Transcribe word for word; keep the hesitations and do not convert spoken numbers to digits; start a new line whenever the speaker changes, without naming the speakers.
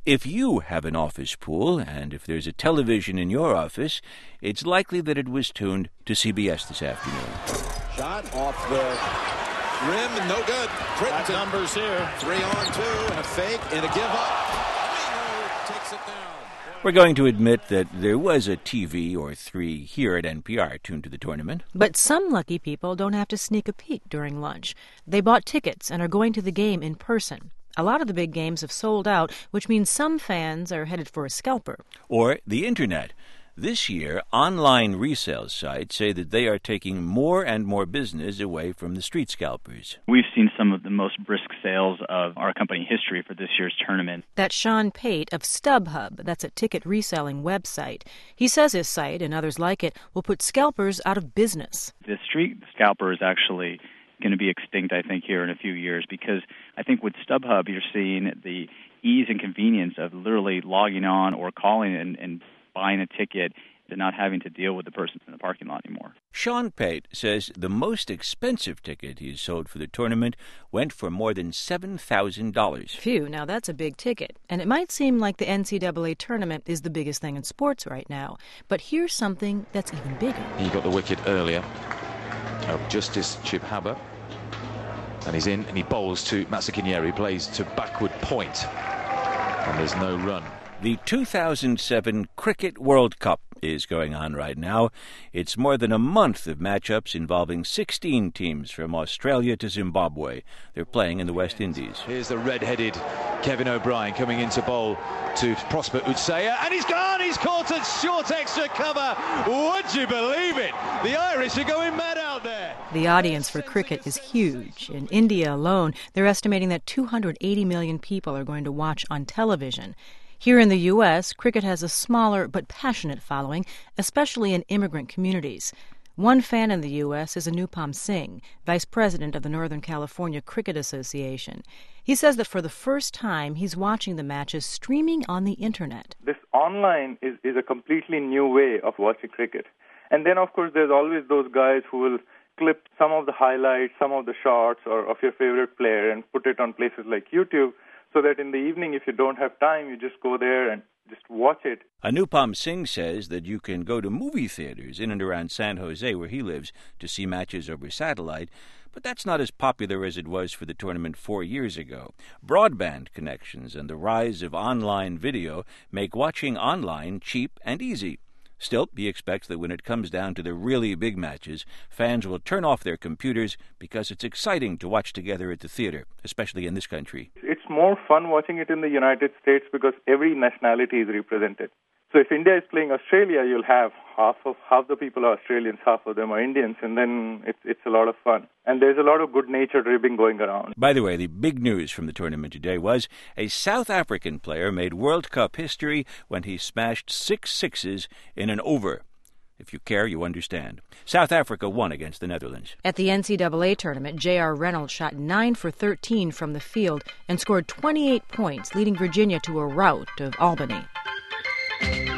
If you have an office pool, and if there's a television in your office, it's likely that it was tuned to C B S this afternoon.
Shot off the rim, no good. Crittenton. Numbers here. Three on two, and a fake, and a give up. Takes it down.
We're going to admit that there was a T V or three here at N P R tuned to the tournament.
But some lucky people don't have to sneak a peek during lunch. They bought tickets and are going to the game in person. A lot of the big games have sold out, which means some fans are headed for a scalper.
Or the Internet. This year, online resale sites say that they are taking more and more business away from the street scalpers.
We've seen some of the most brisk sales of our company history for this year's tournament.
That's Sean Pate of StubHub. That's a ticket reselling website. He says his site, and others like it, will put scalpers out of business.
The street scalper is actually going to be extinct, I think, here in a few years, because I think with StubHub, you're seeing the ease and convenience of literally logging on or calling and, and buying a ticket and not having to deal with the person in the parking lot anymore.
Sean Pate says the most expensive ticket he's sold for the tournament went for more than seven thousand dollars.
Phew, now that's a big ticket. And it might seem like the N C double A tournament is the biggest thing in sports right now. But here's something that's even bigger.
He got the wicket earlier of Justice Chip Haber. And he's in, and he bowls to Matsukinyeri, plays to backward point. And there's no run.
The two thousand seven Cricket World Cup is going on right now. It's more than a month of matchups involving sixteen teams from Australia to Zimbabwe. They're playing in the West Indies.
Here's the red-headed Kevin O'Brien coming into bowl to Prosper Utseya, and he's gone! He's caught at short extra cover! Would you believe it? The Irish are going mad out there!
The audience for cricket is huge. In India alone, they're estimating that two hundred eighty million people are going to watch on television. Here in the U S, cricket has a smaller but passionate following, especially in immigrant communities. One fan in the U S is Anupam Singh, vice president of the Northern California Cricket Association. He says that for the first time, he's watching the matches streaming on the Internet.
This online is, is a completely new way of watching cricket. And then, of course, there's always those guys who will clip some of the highlights, some of the shots or of your favorite player and put it on places like YouTube, so that in the evening, if you don't have time, you just go there and just watch it.
Anupam Singh says that you can go to movie theaters in and around San Jose, where he lives, to see matches over satellite, but that's not as popular as it was for the tournament four years ago. Broadband connections and the rise of online video make watching online cheap and easy. Still, he expects that when it comes down to the really big matches, fans will turn off their computers because it's exciting to watch together at the theater, especially in this country.
It's more fun watching it in the United States because every nationality is represented. So if India is playing Australia, you'll have half of half the people are Australians, half of them are Indians, and then it's it's a lot of fun. And there's a lot of good-natured ribbing going around.
By the way, the big news from the tournament today was a South African player made World Cup history when he smashed six sixes in an over. If you care, you understand. South Africa won against the Netherlands.
At the N C double A tournament, J R. Reynolds shot nine for thirteen from the field and scored twenty-eight points, leading Virginia to a rout of Albany.